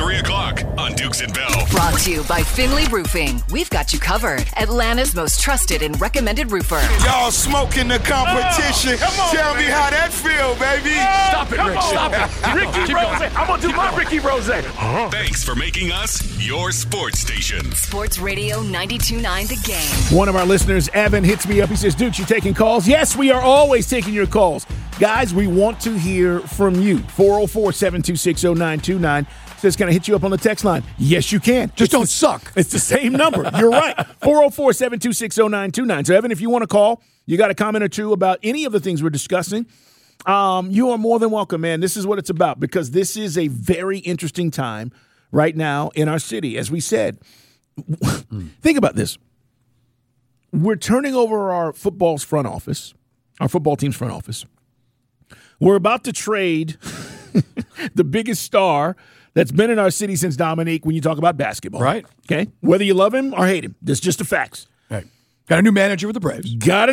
3 o'clock on Dukes and Bell. Brought to you by Finley Roofing. We've got you covered. Atlanta's most trusted and recommended roofer. Y'all smoking the competition. Tell me how that feel, baby. Stop it, Rick. Stop it. Ricky Rose. I'm going to do my Ricky Rose. Thanks for making us your sports station. Sports Radio 92.9 The Game. One of our listeners, Evan, hits me up. He says, Dukes, you taking calls? Yes, we are always taking your calls. Guys, we want to hear from you. 404-726-0929. Says, can I hit you up on the text line? Yes, you can. Just don't suck. It's the same number. You're right. 404-726-0929. So, Evan, if you want to call, you got a comment or two about any of the things we're discussing, you are more than welcome, man. This is what it's about, because this is a very interesting time right now in our city. As we said, think about this. We're turning over our football's front office, our football team's front office. We're about to trade the biggest star that's been in our city since Dominique when you talk about basketball. Right. Okay? Whether you love him or hate him. That's just the facts. Right. Got a new manager with the Braves.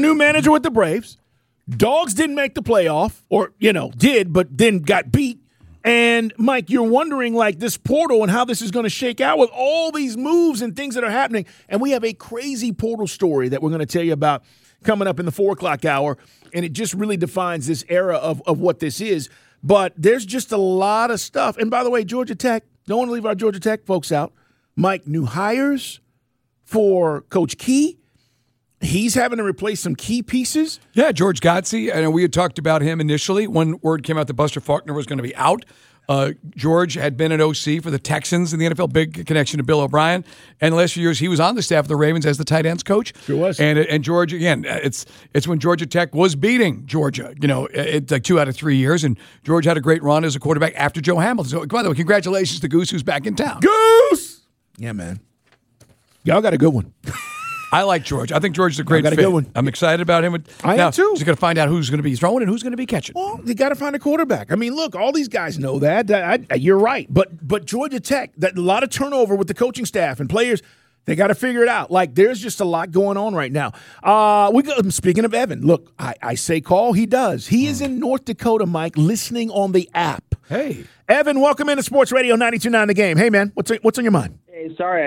Dogs didn't make the playoff, or, did, but then got beat. And, Mike, you're wondering, this portal and how this is going to shake out with all these moves and things that are happening. And we have a crazy portal story that we're going to tell you about coming up in the 4 o'clock hour. And it just really defines this era of what this is. But there's just a lot of stuff. And, by the way, Georgia Tech, don't want to leave our Georgia Tech folks out. Mike, new hires for Coach Key. He's having to replace some key pieces. Yeah, George Godsey. I know we had talked about him initially. When word came out that Buster Faulkner was going to be out. George had been an OC for the Texans in the NFL, big connection to Bill O'Brien. And the last few years, he was on the staff of the Ravens as the tight ends coach. Sure was. And George, again, it's when Georgia Tech was beating Georgia, it's like 2 out of 3 years. And George had a great run as a quarterback after Joe Hamilton. So, by the way, congratulations to Goose, who's back in town. Goose! Yeah, man. Y'all got a good one. I like George. I think George is a great fit. Good one. I'm excited about him. I am too. He's going to find out who's going to be throwing and who's going to be catching. Well, you got to find a quarterback. I mean, look, all these guys know that. You're right. But Georgia Tech, a lot of turnover with the coaching staff and players. They got to figure it out. There's just a lot going on right now. Speaking of Evan, look, I say call. He does. He is in North Dakota, Mike, listening on the app. Hey. Evan, welcome into Sports Radio 92.9 The Game. Hey, man, what's on your mind? Hey, sorry,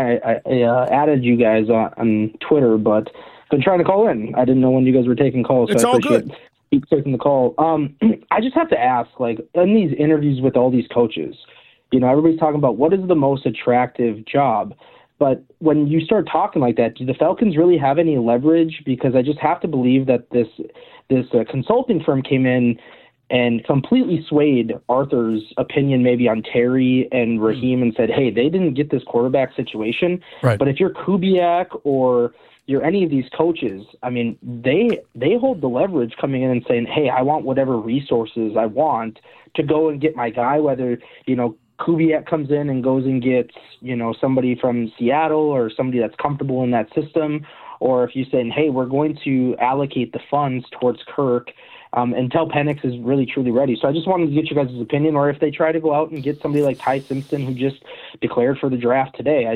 I added you guys on Twitter, but been trying to call in. I didn't know when you guys were taking calls, so it's I all appreciate good. Keep taking the call. I just have to ask, in these interviews with all these coaches, everybody's talking about what is the most attractive job. But when you start talking like that, do the Falcons really have any leverage? Because I just have to believe that this consulting firm came in and completely swayed Arthur's opinion maybe on Terry and Raheem and said, hey, they didn't get this quarterback situation. Right. But if you're Kubiak or you're any of these coaches, I mean, they hold the leverage coming in and saying, hey, I want whatever resources I want to go and get my guy, whether, Kubiak comes in and goes and gets, somebody from Seattle or somebody that's comfortable in that system, or if you say, hey, we're going to allocate the funds towards Kirk until Penix is really, truly ready. So I just wanted to get you guys' opinion, or if they try to go out and get somebody like Ty Simpson, who just declared for the draft today.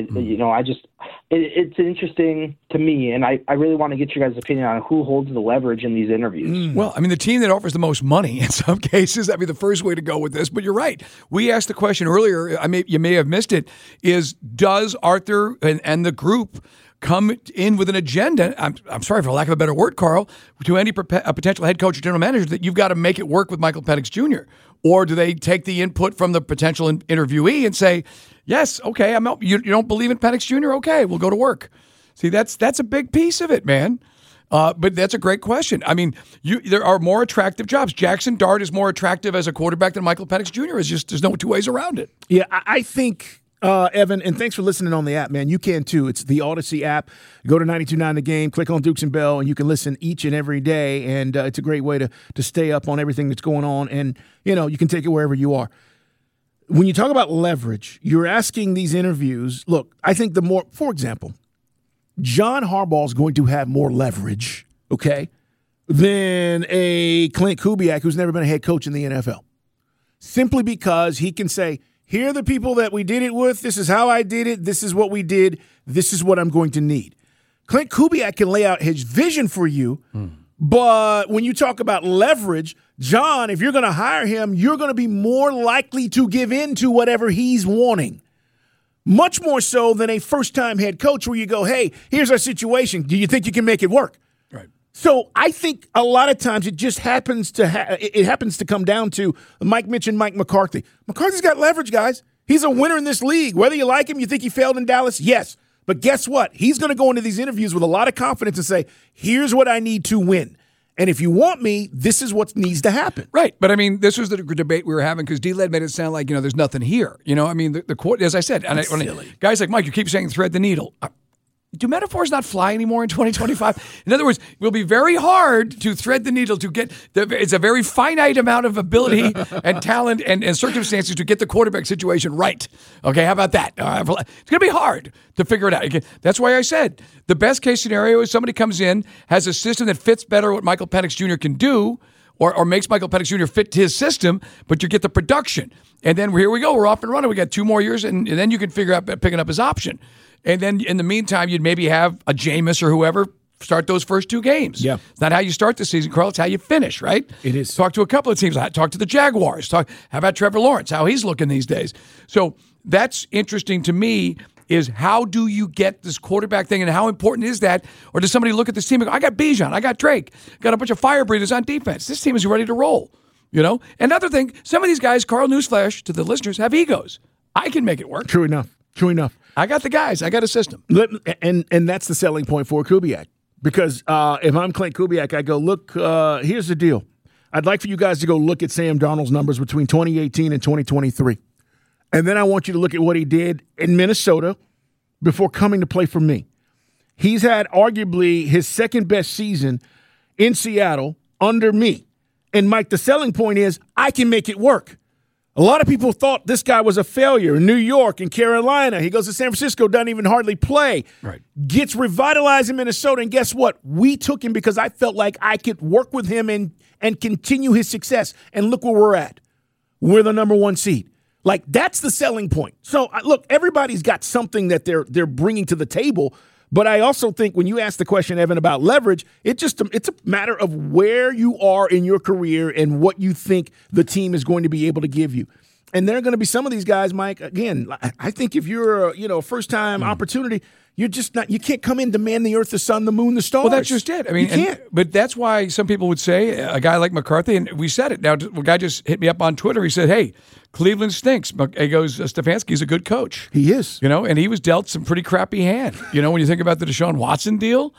It's interesting to me, and I really want to get you guys' opinion on who holds the leverage in these interviews. Well, I mean, the team that offers the most money in some cases, that'd be the first way to go with this. But you're right. We asked the question earlier, you may have missed it, is does Arthur and the group come in with an agenda, I'm sorry for lack of a better word, Carl, to any potential head coach or general manager that you've got to make it work with Michael Penix Jr.? Or do they take the input from the potential interviewee and say, yes, okay, you don't believe in Penix Jr.? Okay, we'll go to work. See, that's a big piece of it, man. But that's a great question. I mean, there are more attractive jobs. Jackson Dart is more attractive as a quarterback than Michael Penix Jr. is. There's no two ways around it. Yeah, I think Evan, and thanks for listening on the app, man. You can too. It's the Odyssey app. Go to 92.9 The Game, click on Dukes and Bell, and you can listen each and every day. And it's a great way to stay up on everything that's going on. And, you can take it wherever you are. When you talk about leverage, you're asking these interviews. Look, I think for example, John Harbaugh is going to have more leverage, okay, than a Clint Kubiak who's never been a head coach in the NFL. Simply because he can say, here are the people that we did it with. This is how I did it. This is what we did. This is what I'm going to need. Clint Kubiak can lay out his vision for you, But when you talk about leverage, John, if you're going to hire him, you're going to be more likely to give in to whatever he's wanting. Much more so than a first-time head coach where you go, hey, here's our situation. Do you think you can make it work? Right. So I think a lot of times it just happens to it happens to come down to, Mike mentioned Mike McCarthy. McCarthy's got leverage, guys. He's a winner in this league. Whether you like him, you think he failed in Dallas, yes. But guess what? He's going to go into these interviews with a lot of confidence and say, here's what I need to win. And if you want me, this is what needs to happen. Right. But, I mean, this was the debate we were having because D-Led made it sound like, there's nothing here. I mean, the court, as I said, guys like Mike, you keep saying thread the needle. Do metaphors not fly anymore in 2025? In other words, it will be very hard to thread the needle to get it's a very finite amount of ability and talent and circumstances to get the quarterback situation right. Okay, how about that? It's going to be hard to figure it out. That's why I said the best case scenario is somebody comes in, has a system that fits better what Michael Penix Jr. can do, or makes Michael Penix Jr. fit his system, but you get the production. And then here we go. We're off and running. We got 2 more years, and then you can figure out picking up his option. And then in the meantime, you'd maybe have a Jameis or whoever start those first 2 games. Yeah. It's not how you start the season, Carl. It's how you finish, right? It is. Talk to a couple of teams. Talk to the Jaguars. How about Trevor Lawrence, how he's looking these days. So that's interesting to me is how do you get this quarterback thing and how important is that? Or does somebody look at this team and go, I got Bijan, I got Drake, got a bunch of fire breathers on defense. This team is ready to roll. Another thing, some of these guys, Carl, newsflash to the listeners, have egos. I can make it work. True enough. I got the guys. I got a system. And that's the selling point for Kubiak. Because if I'm Clint Kubiak, I go, look, here's the deal. I'd like for you guys to go look at Sam Darnold's numbers between 2018 and 2023. And then I want you to look at what he did in Minnesota before coming to play for me. He's had arguably his second best season in Seattle under me. And, Mike, the selling point is I can make it work. A lot of people thought this guy was a failure in New York and Carolina. He goes to San Francisco, doesn't even hardly play. Right. Gets revitalized in Minnesota, and guess what? We took him because I felt like I could work with him and continue his success. And look where we're at. We're the number 1 seed. Like, that's the selling point. So, look, everybody's got something that they're bringing to the table. But I also think when you ask the question, Evan, about leverage, it's a matter of where you are in your career and what you think the team is going to be able to give you. And there are going to be some of these guys, Mike, again, I think if you're a first-time opportunity, you're just not – you can't come in, demand the earth, the sun, the moon, the stars. Well, that's just it. I mean, you can't. But that's why some people would say a guy like McCarthy, and we said it. Now, a guy just hit me up on Twitter. He said, hey, Cleveland stinks. He goes, Stefanski's a good coach. He is. And he was dealt some pretty crappy hand. When you think about the Deshaun Watson deal,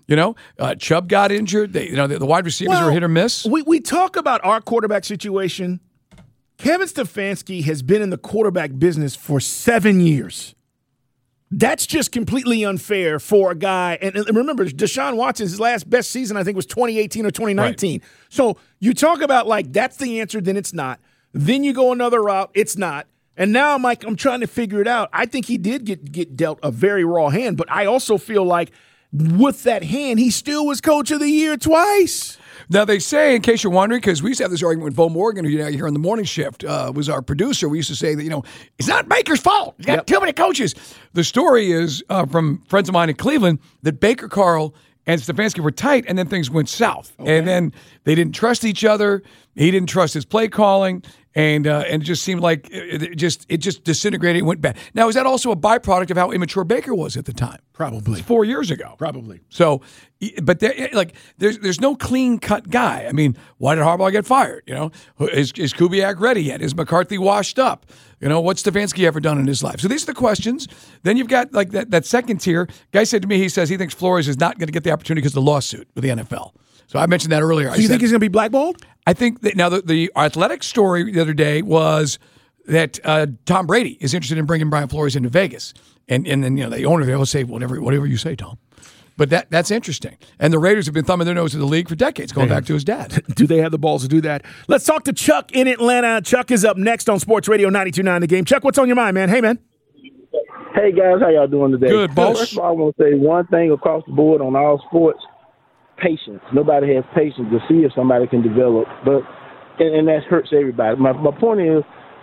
Chubb got injured. The wide receivers were hit or miss. We talk about our quarterback situation. Kevin Stefanski has been in the quarterback business for 7 years. That's just completely unfair for a guy. And remember, Deshaun Watson's best season, I think, was 2018 or 2019. Right. So you talk about, like, that's the answer, then it's not. Then you go another route, it's not. And now, Mike, I'm trying to figure it out. I think he did get dealt a very raw hand, but I also feel like with that hand, he still was Coach of the Year twice. Now, they say, in case you're wondering, because we used to have this argument with Bo Morgan, who here on the morning shift was our producer. We used to say that, it's not Baker's fault. He's got too many coaches. The story is from friends of mine in Cleveland that Baker, Carl, and Stefanski were tight, and then things went south. Okay. And then they didn't trust each other. He didn't trust his play calling, and it just seemed like it just disintegrated and went bad. Now, is that also a byproduct of how immature Baker was at the time? Probably. 4 years ago. Probably. So, but there's no clean-cut guy. I mean, why did Harbaugh get fired? Is Kubiak ready yet? Is McCarthy washed up? What's Stefanski ever done in his life? So these are the questions. Then you've got like that second tier. Guy said to me, he says he thinks Flores is not going to get the opportunity because of the lawsuit with the NFL. So I mentioned that earlier. So you think he's going to be blackballed? I think that now the Athletic story the other day was that Tom Brady is interested in bringing Brian Flores into Vegas. And then, the owner there will say, whatever you say, Tom. But that's interesting. And the Raiders have been thumbing their nose at the league for decades, going back to his dad. Do they have the balls to do that? Let's talk to Chuck in Atlanta. Chuck is up next on Sports Radio 92.9 The Game. Chuck, what's on your mind, man? Hey, man. Hey, guys. How y'all doing today? Good, boss. First of all, I want to say one thing across the board on all sports. Patience. Nobody has patience to see if somebody can develop. And that hurts everybody. My point is,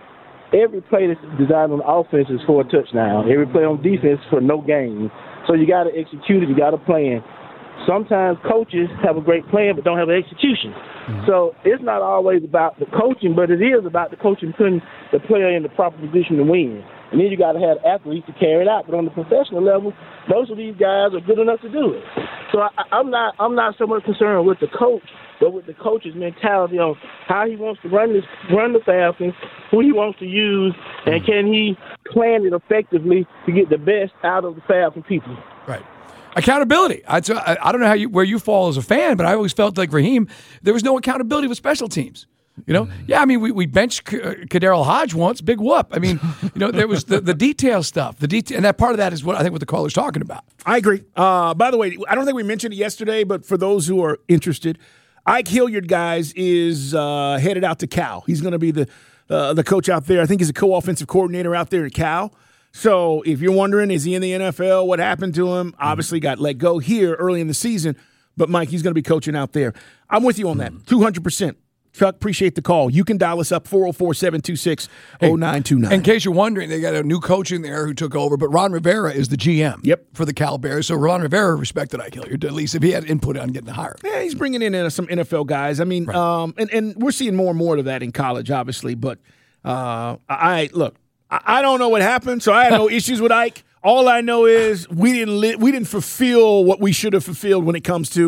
every play that's designed on offense is for a touchdown. Every play on defense is for no gain. So you got to execute it. You got to plan. sometimes coaches have a great plan but don't have an execution. So it's not always about the coaching, but it is about the coaching putting the player in the proper position to win. And then you got to have athletes to carry it out. But on the professional level, most of these guys are good enough to do it. So I'm not so much concerned with the coach, but with the coach's mentality on how he wants to run the Falcons, who he wants to use, and can he plan it effectively to get the best out of the Falcon people. Right. Accountability. I don't know where you fall as a fan, but I always felt like Raheem, there was no accountability with special teams. You know, yeah, I mean, we benched Kaderil Hodge once, big whoop. I mean, there was the detail stuff, and that part of that is what I think what the caller's talking about. I agree. By the way, I don't think we mentioned it yesterday, but for those who are interested, Ike Hilliard, guys, is headed out to Cal. He's going to be the coach out there. I think he's a co-offensive coordinator out there at Cal. So if you're wondering, is he in the NFL? What happened to him? Obviously got let go here early in the season, but Mike, he's going to be coaching out there. I'm with you on that, 200%. Chuck, appreciate the call. You can dial us up, 404-726-0929. In case you're wondering, they got a new coach in there who took over, but Ron Rivera is the GM for the Cal Bears. So Ron Rivera respected Ike Hilliard, at least if he had input on getting hired. Yeah, he's bringing in some NFL guys. I mean, right. And we're seeing more and more of that in college, obviously. But I don't know what happened, so I have no issues with Ike. All I know is we didn't fulfill what we should have fulfilled when it comes to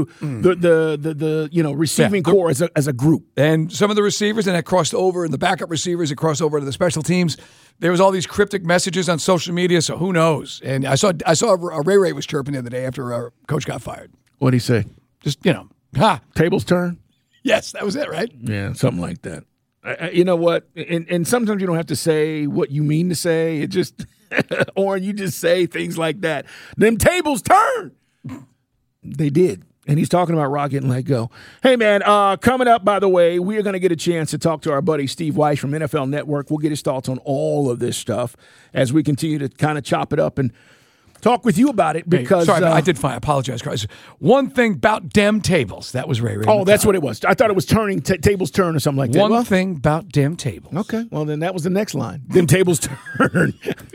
the receiving core as a group. And some of the receivers, and that crossed over, and the backup receivers, it crossed over to the special teams. There was all these cryptic messages on social media, so who knows? And I saw Ray was chirping the other day after our coach got fired. What'd he say? Just tables turn. Yes, that was it, right? Yeah, something like that. You know what? And sometimes you don't have to say what you mean to say. It just. Or you just say things like that. Them tables turn. They did. And he's talking about Rock getting let go. Hey, man, coming up, by the way, we are going to get a chance to talk to our buddy Steve Weiss from NFL Network. We'll get his thoughts on all of this stuff as we continue to kind of chop it up and talk with you about it because sorry, I did fine. I apologize, guys. One thing about dem tables. That was Ray. Oh, that's what it was. I thought it was turning tables turn or something like that. One thing about dem tables. Okay, well then that was the next line. Dem tables turn.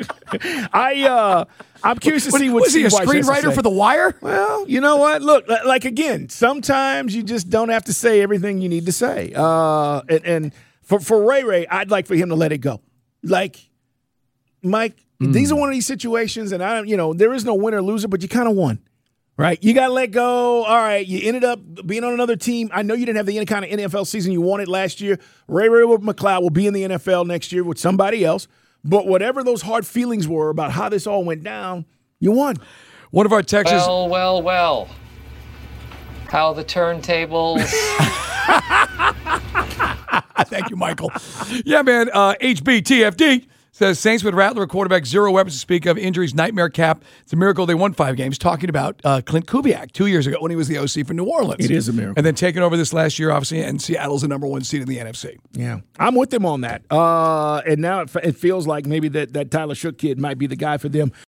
I'm curious to see what was he a screenwriter for The Wire? Well, you know what? Look, like again, sometimes you just don't have to say everything you need to say. And for Ray, I'd like for him to let it go. Like Mike. These are one of these situations, and there is no winner or loser, but you kind of won, right? You got to let go. All right, you ended up being on another team. I know you didn't have the kind of NFL season you wanted last year. Ray McCloud will be in the NFL next year with somebody else. But whatever those hard feelings were about how this all went down, you won. One of our texts. Well. How the turntables. Thank you, Michael. Yeah, man. HBTFD. Says Saints with Rattler, quarterback, 0 weapons to speak of, injuries, nightmare cap. It's a miracle they won 5 games. Talking about Clint Kubiak 2 years ago when he was the OC for New Orleans. It is a miracle. And then taking over this last year, obviously, and Seattle's the number 1 seed in the NFC. Yeah, I'm with them on that. And now it feels like maybe that Tyler Shook kid might be the guy for them.